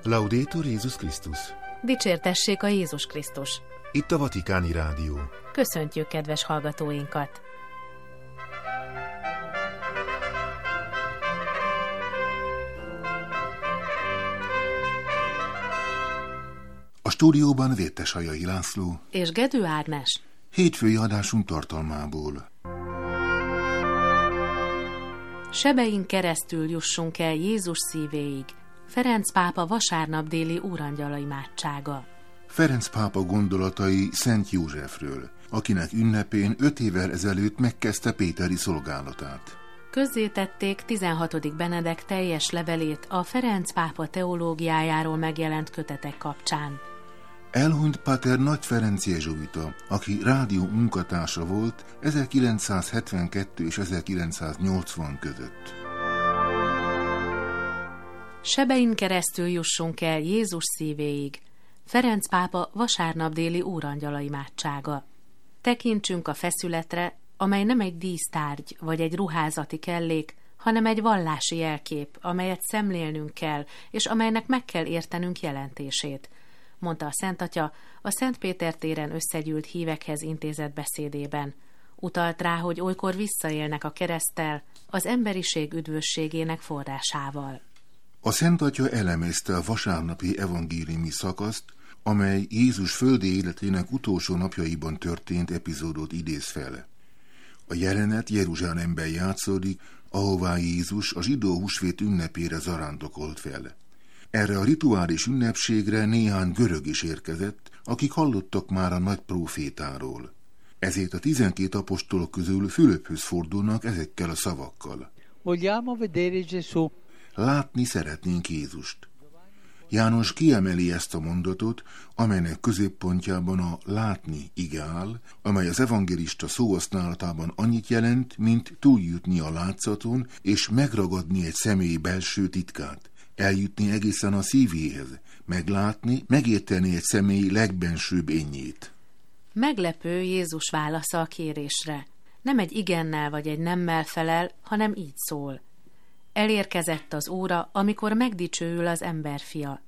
Laudetur Jézus Krisztus! Dicsértessék a Jézus Krisztus! Itt a Vatikáni Rádió. Köszöntjük kedves hallgatóinkat! A stúdióban Vértesajai László és Gedő Ágnes. Hétfői adásunk tartalmából. Sebein keresztül jussunk el Jézus szívéig. Ferenc pápa vasárnap déli úrangyala imádsága. Ferenc pápa gondolatai Szent Józsefről, akinek ünnepén 5 évvel ezelőtt megkezdte péteri szolgálatát. Közzétették 16. Benedek teljes levelét a Ferenc pápa teológiájáról megjelent kötetek kapcsán. Elhunyt Pater Nagy Ferenc jezsuita, aki rádió munkatársa volt 1972 és 1980 között. Sebein keresztül jussunk el Jézus szívéig. Ferenc pápa vasárnap déli úrangyala imádsága. Tekintsünk a feszületre, amely nem egy dísztárgy vagy egy ruházati kellék, hanem egy vallási jelkép, amelyet szemlélnünk kell, és amelynek meg kell értenünk jelentését, mondta a Szent Atya a Szent Péter téren összegyűlt hívekhez intézett beszédében. Utalt rá, hogy olykor visszaélnek a kereszttel, az emberiség üdvösségének forrásával. A Szent Atya elemezte a vasárnapi evangéliumi szakaszt, amely Jézus földi életének utolsó napjaiban történt epizódot idéz fel. A jelenet Jeruzsálemben játszódik, ahová Jézus a zsidó húsvét ünnepére zarándokolt fel. Erre a rituális ünnepségre néhány görög is érkezett, akik hallottak már a nagy prófétáról. Ezért a 12 apostolok közül Fülöphöz fordulnak ezekkel a szavakkal. Vogliamo vedere Gesù. Látni szeretnénk Jézust. János kiemeli ezt a mondatot, amelynek középpontjában a látni ige áll, amely az evangélista szóhasználatában annyit jelent, mint túljutni a látszaton és megragadni egy személy belső titkát, eljutni egészen a szívéhez, meglátni, megérteni egy személy legbensőbb énjét. Meglepő Jézus válasza a kérésre. Nem egy igennel vagy egy nemmel felel, hanem így szól. Elérkezett az óra, amikor megdicsőül az emberfia.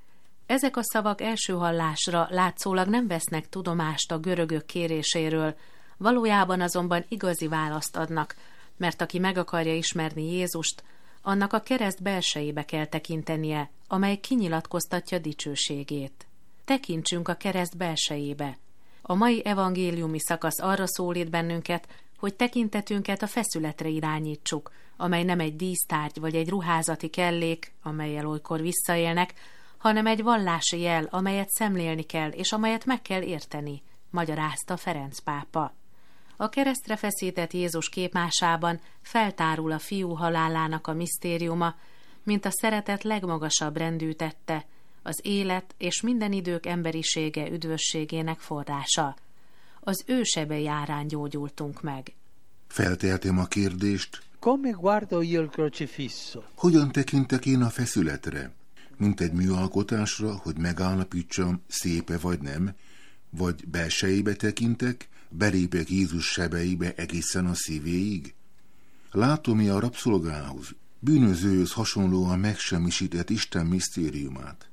Ezek a szavak első hallásra látszólag nem vesznek tudomást a görögök kéréséről, valójában azonban igazi választ adnak, mert aki meg akarja ismerni Jézust, annak a kereszt belsejébe kell tekintenie, amely kinyilatkoztatja dicsőségét. Tekintsünk a kereszt belsejébe. A mai evangéliumi szakasz arra szólít bennünket, hogy tekintetünket a feszületre irányítsuk, amely nem egy dísztárgy vagy egy ruházati kellék, amellyel olykor visszaélnek, hanem egy vallási jel, amelyet szemlélni kell, és amelyet meg kell érteni, magyarázta Ferenc pápa. A keresztre feszített Jézus képmásában feltárul a fiú halálának a misztériuma, mint a szeretet legmagasabb rendű tette, az élet és minden idők emberisége üdvösségének forrása. Az ő sebei árán gyógyultunk meg. Feltehetem a kérdést, Come guardo io il crocifisso? hogyan tekintek én a feszületre? Mint egy műalkotásra, hogy megállapítsam, szépe vagy nem, vagy belsejébe tekintek, belépek Jézus sebeibe egészen a szívéig? Látom-e a rabszolgához, bűnözőhöz hasonlóan megsemmisített Isten misztériumát?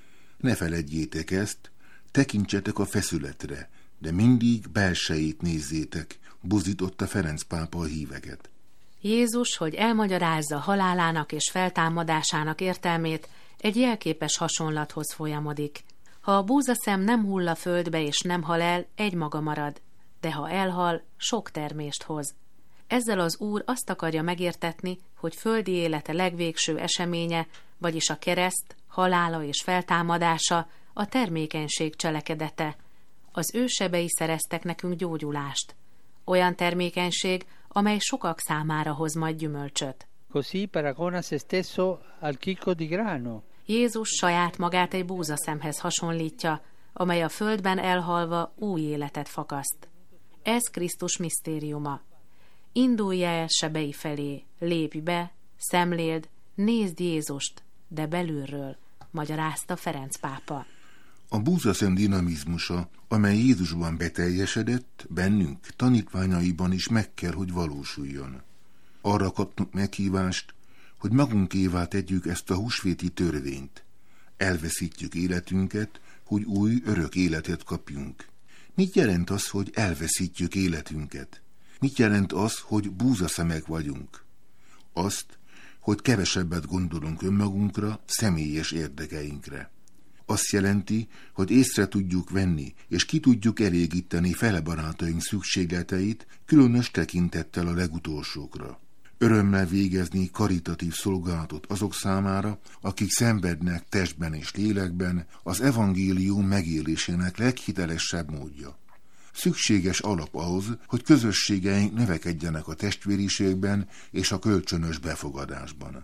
Ne feledjétek ezt, tekintsetek a feszületre, de mindig belsejét nézzétek, buzdította Ferenc pápa a híveket. Jézus, hogy elmagyarázza halálának és feltámadásának értelmét, egy jelképes hasonlathoz folyamodik. Ha a búzaszem nem hull a földbe és nem hal el, egymaga marad, de ha elhal, sok termést hoz. Ezzel az Úr azt akarja megértetni, hogy földi élete legvégső eseménye, vagyis a kereszt, halála és feltámadása a termékenység cselekedete. Az ő sebei szereztek nekünk gyógyulást. Olyan termékenység, amely sokak számára hoz majd gyümölcsöt. Così paragona se stesso al chicco di grano. Jézus saját magát egy búzaszemhez hasonlítja, amely a földben elhalva új életet fakaszt. Ez Krisztus misztériuma. Indulj el sebei felé, lépj be, szemléld, nézd Jézust, de belülről, magyarázta Ferenc pápa. A búzaszem dinamizmusa, amely Jézusban beteljesedett, bennünk, tanítványaiban is meg kell, hogy valósuljon. Arra kaptunk meghívást, hogy magunkévá tegyük ezt a húsvéti törvényt. Elveszítjük életünket, hogy új, örök életet kapjunk. Mit jelent az, hogy elveszítjük életünket? Mit jelent az, hogy búzaszemek vagyunk? Azt, hogy kevesebbet gondolunk önmagunkra, személyes érdekeinkre. Azt jelenti, hogy észre tudjuk venni, és ki tudjuk elégíteni fele barátaink szükségleteit, különös tekintettel a legutolsókra. Örömmel végezni karitatív szolgálatot azok számára, akik szenvednek testben és lélekben, az evangélium megélésének leghitelesebb módja. Szükséges alap ahhoz, hogy közösségeink növekedjenek a testvériségben és a kölcsönös befogadásban.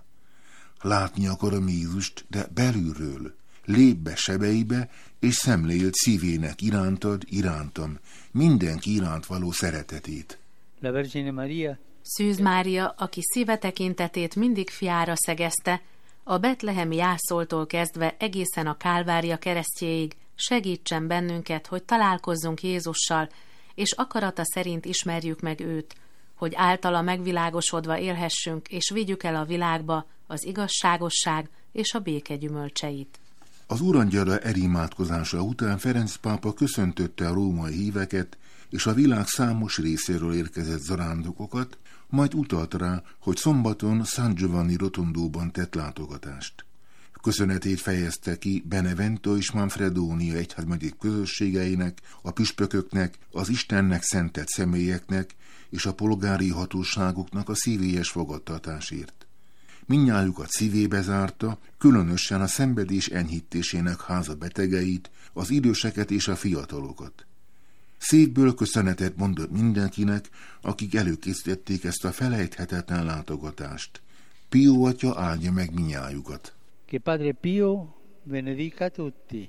Látni akarom Jézust, de belülről. Lép be sebeibe, és szemléld szívének irántam, mindenki iránt való szeretetét. La Vergine Maria, Szűz Mária, aki szíve tekintetét mindig fiára szegezte, a betlehemi jászoltól kezdve egészen a Kálvária keresztjéig segítsen bennünket, hogy találkozzunk Jézussal, és akarata szerint ismerjük meg őt, hogy általa megvilágosodva élhessünk, és vigyük el a világba az igazságosság és a béke gyümölcseit. Az Úrangyala elimádkozása után Ferenc pápa köszöntötte a római híveket és a világ számos részéről érkezett zarándokokat, majd utalt rá, hogy szombaton San Giovanni Rotondóban tett látogatást. Köszönetét fejezte ki Benevento és Manfredonia egyházmegyék közösségeinek, a püspököknek, az Istennek szentelt személyeknek és a polgári hatóságoknak a szívélyes fogadtatásért. Mindnyájukat szívébe zárta, különösen a szenvedés enyhítésének háza betegeit, az időseket és a fiatalokat. Szívből köszönetet mondott mindenkinek, akik előkészítették ezt a felejthetetlen látogatást. Pio atya áldja meg mindnyájukat. che Padre Pio benedica tutti.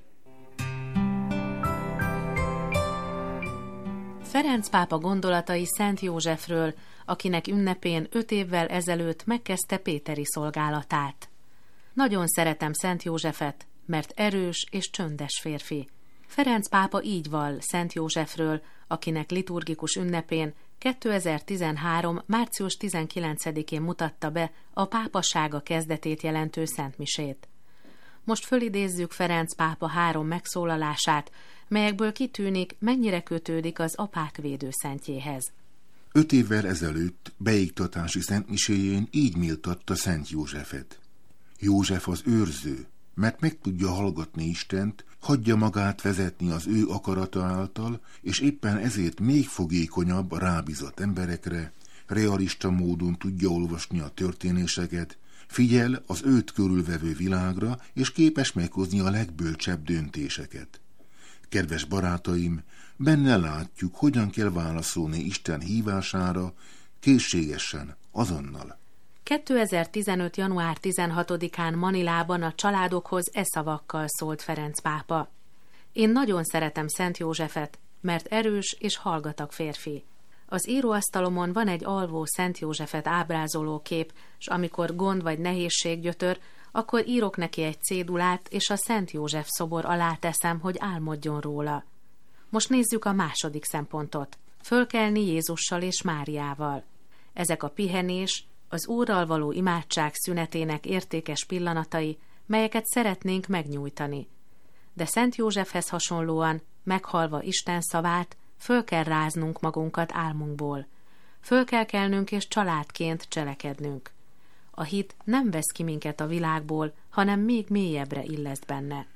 Ferenc pápa gondolatai Szent Józsefről, akinek ünnepén 5 évvel ezelőtt megkezdte péteri szolgálatát. Nagyon szeretem Szent Józsefet, mert erős és csöndes férfi. Ferenc pápa így vall Szent Józsefről, akinek liturgikus ünnepén 2013. március 19-én mutatta be a pápasága kezdetét jelentő szentmisét. Most fölidézzük Ferenc pápa 3 megszólalását, melyekből kitűnik, mennyire kötődik az apák védőszentjéhez. 5 évvel ezelőtt beiktatási szentmiséjén így méltatta Szent Józsefet. József az őrző, mert meg tudja hallgatni Istent, hagyja magát vezetni az ő akarata által, és éppen ezért még fogékonyabb a rábízott emberekre, realista módon tudja olvasni a történéseket, figyel az őt körülvevő világra, és képes meghozni a legbölcsebb döntéseket. Kedves barátaim, benne látjuk, hogyan kell válaszolni Isten hívására, készségesen, azonnal. 2015. január 16-án Manilában a családokhoz szavakkal szólt Ferenc pápa. Én nagyon szeretem Szent Józsefet, mert erős és hallgatag férfi. Az íróasztalomon van egy alvó Szent Józsefet ábrázoló kép, s amikor gond vagy nehézség gyötör, akkor írok neki egy cédulát, és a Szent József szobor alá teszem, hogy álmodjon róla. Most nézzük a második szempontot. Fölkelni Jézussal és Máriával. Ezek a pihenés, az Úrral való imádság szünetének értékes pillanatai, melyeket szeretnénk megnyújtani. De Szent Józsefhez hasonlóan, meghallva Isten szavát, föl kell ráznunk magunkat álmunkból. Föl kell kelnünk és családként cselekednünk. A hit nem vesz ki minket a világból, hanem még mélyebbre illeszt benne.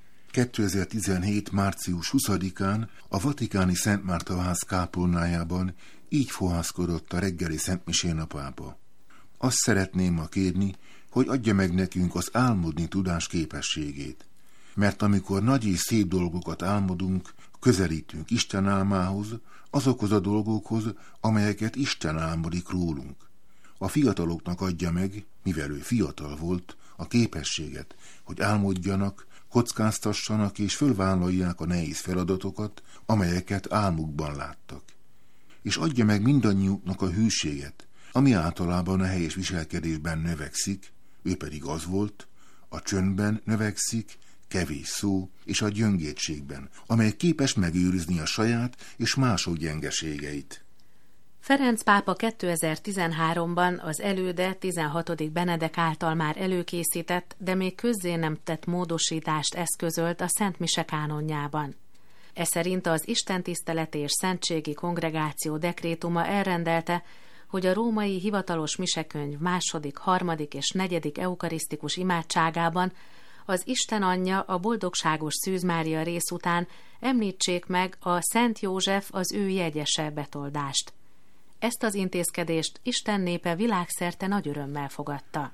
2017. március 20-án a vatikáni Szent Márta ház kápolnájában így fohászkodott a reggeli szentmisén a pápa. Azt szeretném ma kérni, hogy adja meg nekünk az álmodni tudás képességét. Mert amikor nagy és szép dolgokat álmodunk, közelítünk Isten álmához, azokhoz a dolgokhoz, amelyeket Isten álmodik rólunk. A fiataloknak adja meg, mivel ő fiatal volt, a képességet, hogy álmodjanak, kockáztassanak és fölvállalják a nehéz feladatokat, amelyeket álmukban láttak. És adja meg mindannyiuknak a hűséget, ami általában a helyes viselkedésben növekszik, ő pedig az volt, a csöndben növekszik, kevés szó és a gyöngétségben, amely képes megőrizni a saját és mások gyengeségeit. Ferenc pápa 2013-ban az előde 16. Benedek által már előkészített, de még közzé nem tett módosítást eszközölt a Szent Mise kánonjában. Ez szerint az istentiszteleti és szentségi kongregáció dekrétuma elrendelte, hogy a római hivatalos misekönyv 2., 3. és 4. eukarisztikus imádságában az Isten Anyja a boldogságos Szűz Mária rész után említsék meg a Szent József az ő jegyese betoldást. Ezt az intézkedést Isten népe világszerte nagy örömmel fogadta.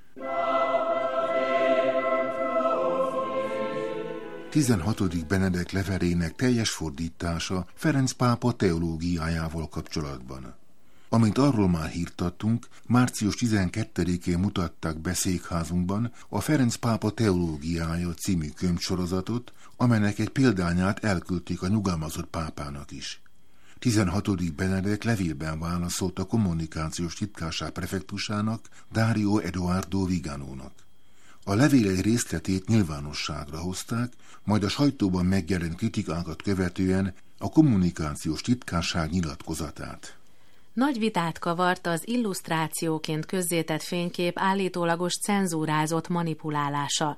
16. Benedek levelének teljes fordítása Ferenc pápa teológiájával kapcsolatban. Amint arról már hírt adtunk, március 12-én mutatták be székházunkban a Ferenc pápa teológiája című könyvsorozatot, amelynek egy példányát elküldték a nyugalmazott pápának is. 16. Benedek levélben válaszolt a kommunikációs titkárság prefektusának, Dario Eduardo Viganónak. A levél egy részletét nyilvánosságra hozták, majd a sajtóban megjelent kritikákat követően a kommunikációs titkárság nyilatkozatát. Nagy vitát kavart az illusztrációként közzétett fénykép állítólagos cenzúrázott manipulálása.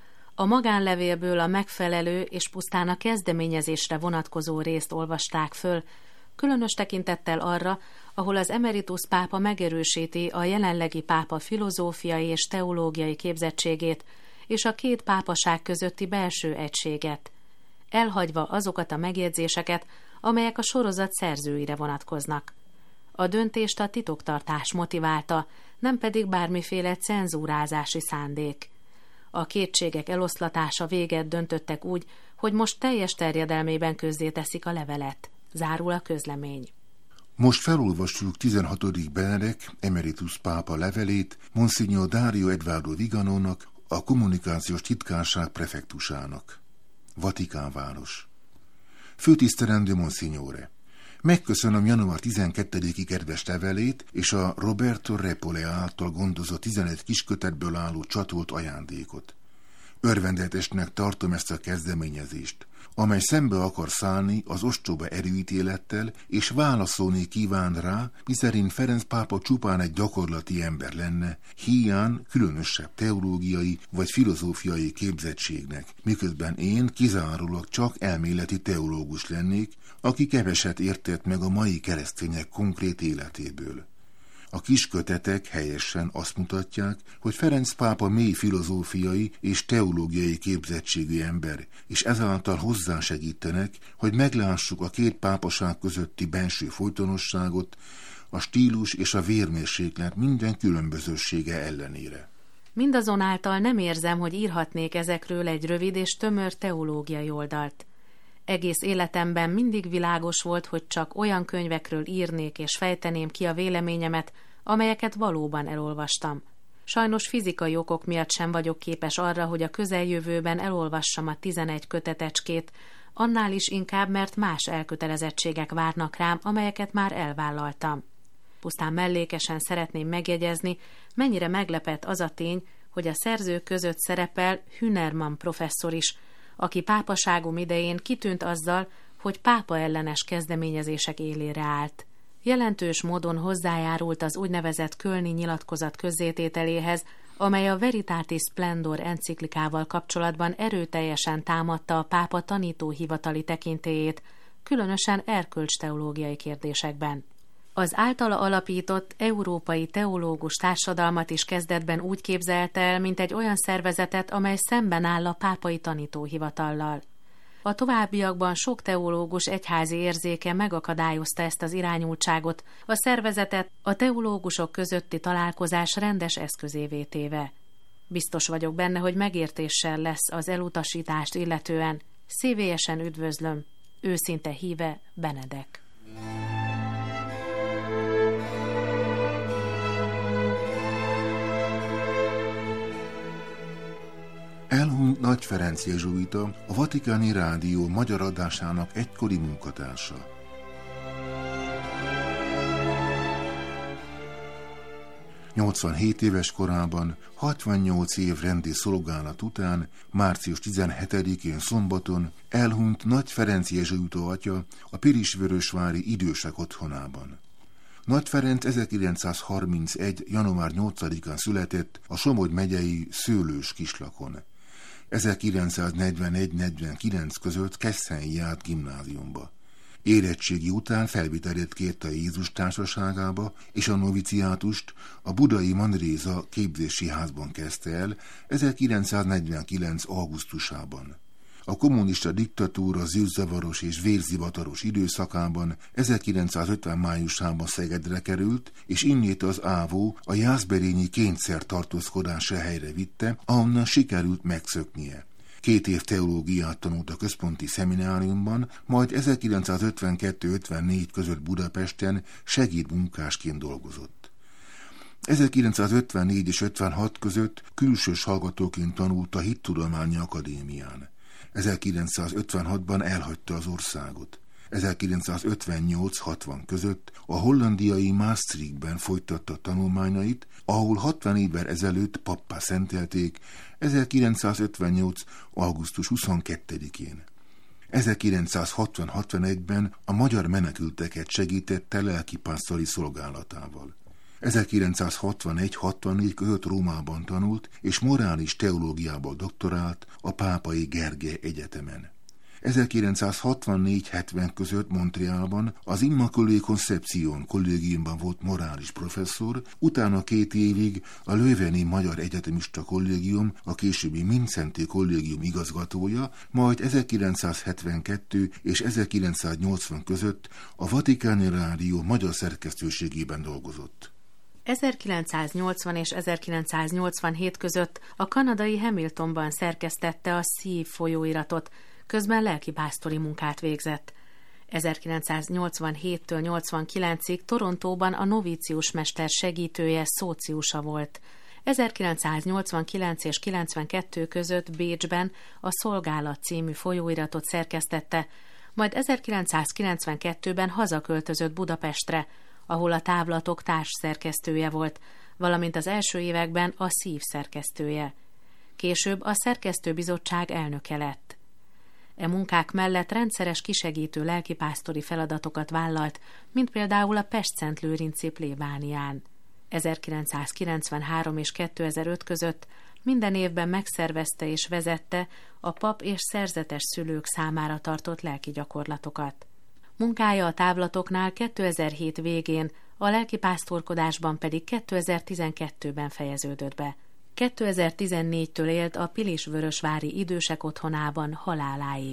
A magánlevélből a megfelelő és pusztán a kezdeményezésre vonatkozó részt olvasták föl, különös tekintettel arra, ahol az emeritus pápa megerősíti a jelenlegi pápa filozófiai és teológiai képzettségét és a két pápaság közötti belső egységet, elhagyva azokat a megjegyzéseket, amelyek a sorozat szerzőire vonatkoznak. A döntést a titoktartás motiválta, nem pedig bármiféle cenzúrázási szándék. A kétségek eloszlatása véget döntöttek úgy, hogy most teljes terjedelmében közzéteszik a levelet. Zárul a közlemény. Most felolvassuk 16. Benedek emeritus pápa levelét Monsignor Dario Eduardo Viganónak, a kommunikációs titkárság prefektusának. Vatikánváros. Főtisztelendő Monsignore, megköszönöm január 12-i kedves levelét és a Roberto Repole által gondozott 11 kiskötetből álló csatolt ajándékot. Örvendetesnek tartom ezt a kezdeményezést, amely szembe akar szállni az ostoba erőítélettel, és válaszolni kíván rá, miszerint Ferenc pápa csupán egy gyakorlati ember lenne, hiány különösebb teológiai vagy filozófiai képzettségnek, miközben én kizárólag csak elméleti teológus lennék, aki keveset értett meg a mai keresztények konkrét életéből. A kiskötetek helyesen azt mutatják, hogy Ferenc pápa mély filozófiai és teológiai képzettségű ember, és ezáltal hozzásegítenek, hogy meglássuk a két pápaság közötti benső folytonosságot, a stílus és a vérmérséklet minden különbözősége ellenére. Mindazonáltal nem érzem, hogy írhatnék ezekről egy rövid és tömör teológiai oldalt. Egész életemben mindig világos volt, hogy csak olyan könyvekről írnék és fejteném ki a véleményemet, amelyeket valóban elolvastam. Sajnos fizikai okok miatt sem vagyok képes arra, hogy a közeljövőben elolvassam a 11 kötetecskét, annál is inkább, mert más elkötelezettségek várnak rám, amelyeket már elvállaltam. Pusztán mellékesen szeretném megjegyezni, mennyire meglepett az a tény, hogy a szerzők között szerepel Hünermann professzor is, aki pápaságom idején kitűnt azzal, hogy pápa ellenes kezdeményezések élére állt. Jelentős módon hozzájárult az úgynevezett kölni nyilatkozat közzétételéhez, amely a Veritatis Splendor enciklikával kapcsolatban erőteljesen támadta a pápa tanítóhivatali tekintélyét, különösen erkölcsteológiai kérdésekben. Az általa alapított Európai Teológus Társadalmat is kezdetben úgy képzelte el, mint egy olyan szervezetet, amely szemben áll a pápai tanítóhivatallal. A továbbiakban sok teológus egyházi érzéke megakadályozta ezt az irányultságot, a szervezetet a teológusok közötti találkozás rendes eszközévé téve. Biztos vagyok benne, hogy megértéssel lesz az elutasítást illetően. Szívélyesen üdvözlöm, őszinte híve Benedek. Elhunyt Nagy Ferenc jezsuita, a Vatikáni Rádió magyar adásának egykori munkatársa. ...87 éves korában, 68 év rendi szolgálat után, március 17-én szombaton elhunyt Nagy Ferenc jezsuita atya a Pirisvörösvári idősek otthonában. Nagy Ferenc 1931. január 8-án született a Somogy megyei Szőlős kislakon. 1941-49 között Kesszelyen járt gimnáziumba. Érettségi után felvételét kérte a Jézus Társaságába, és a noviciátust a budai Manréza képzési házban kezdte el 1949. augusztusában. A kommunista diktatúra zűrzavaros és vérzivataros időszakában 1950. májusában Szegedre került, és innét az ÁVÓ a jászberényi kényszer tartózkodása helyre vitte, ahonnan sikerült megszöknie. 2 év teológiát tanult a központi szemináriumban, majd 1952-54 között Budapesten segédmunkásként dolgozott. 1954 és 56 között külsős hallgatóként tanult a Hittudományi Akadémián. 1956-ban elhagyta az országot. 1958-60 között a hollandiai Maastrichtben folytatta tanulmányait, ahol 60 évvel ezelőtt pappá szentelték 1958. augusztus 22-én. 1960-61-ben a magyar menekülteket segítette lelkipásztori szolgálatával. 1961-64 között Rómában tanult, és morális teológiából doktorált a Pápai Gergely Egyetemen. 1964-70 között Montrealban az Immaculée Conception kollégiumban volt morális professzor, utána 2 évig a Leuveni Magyar Egyetemista Kollégium, a későbbi Mindszenty Kollégium igazgatója, majd 1972 és 1980 között a Vatikáni Rádió magyar szerkesztőségében dolgozott. 1980 és 1987 között a kanadai Hamiltonban szerkesztette a Szív folyóiratot, közben lelkipásztori munkát végzett. 1987-től 89-ig Torontóban a novícius mester segítője, szóciusa volt. 1989 és 92 között Bécsben a Szolgálat című folyóiratot szerkesztette, majd 1992-ben hazaköltözött Budapestre, ahol a Távlatok társszerkesztője volt, valamint az első években a Szív szerkesztője. Később a szerkesztőbizottság elnöke lett. E munkák mellett rendszeres kisegítő lelkipásztori feladatokat vállalt, mint például a Pest-Szentlőrinci plébánián. 1993 és 2005 között minden évben megszervezte és vezette a pap és szerzetes szülők számára tartott lelki gyakorlatokat. Munkája a Távlatoknál 2007 végén, a lelkipásztorkodásban pedig 2012-ben fejeződött be. 2014-től élt a Pilisvörösvári idősek otthonában haláláig.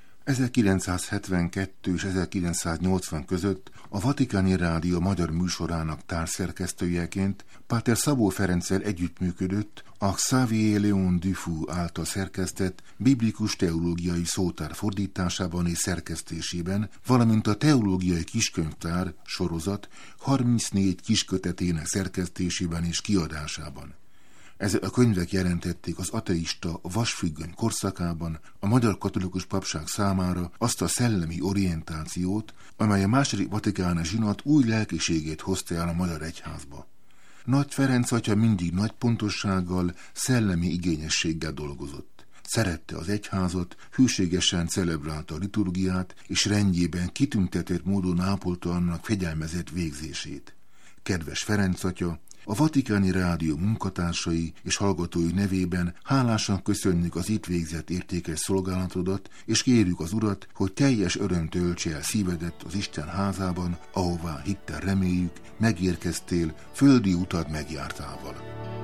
1972 és 1980 között a Vatikáni Rádió magyar műsorának társszerkesztőjeként Páter Szabó Ferenccel együttműködött a Xavier Léon Dufour által szerkesztett biblikus teológiai szótár fordításában és szerkesztésében, valamint a teológiai kiskönyvtár sorozat 34 kiskötetének szerkesztésében és kiadásában. Ezek a könyvek jelentették az ateista vasfüggöny korszakában a magyar katolikus papság számára azt a szellemi orientációt, amely a II. Vatikáni zsinat új lelkiségét hozta el a magyar egyházba. Nagy Ferenc atya mindig nagy pontossággal, szellemi igényességgel dolgozott. Szerette az egyházat, hűségesen celebrálta a liturgiát, és rendjében kitüntetett módon ápolta annak fegyelmezett végzését. Kedves Ferenc atya, a Vatikáni Rádió munkatársai és hallgatói nevében hálásan köszönjük az itt végzett értékes szolgálatodat, és kérjük az Urat, hogy teljes öröm töltse el szívedet az Isten házában, ahová hittel reméljük, megérkeztél, földi utad megjártával.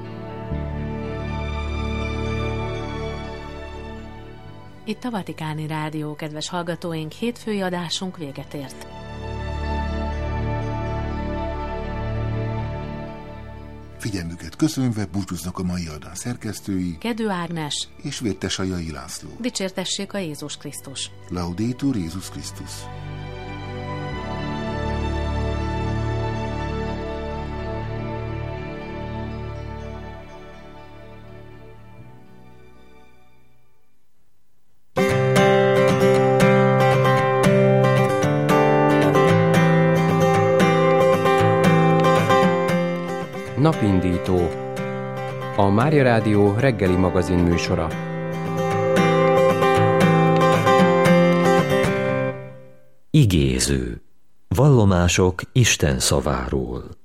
Itt a Vatikáni Rádió, kedves hallgatóink, hétfői adásunk véget ért. Figyelmüket köszönve búcsúznak a mai adás szerkesztői Kedő Ágnes és Véttesajai László. Dicsértessék a Jézus Krisztus! Laudetur Jézus Krisztus! Napindító, a Mária Rádió reggeli magazin műsora. Igéző. Vallomások Isten szaváról.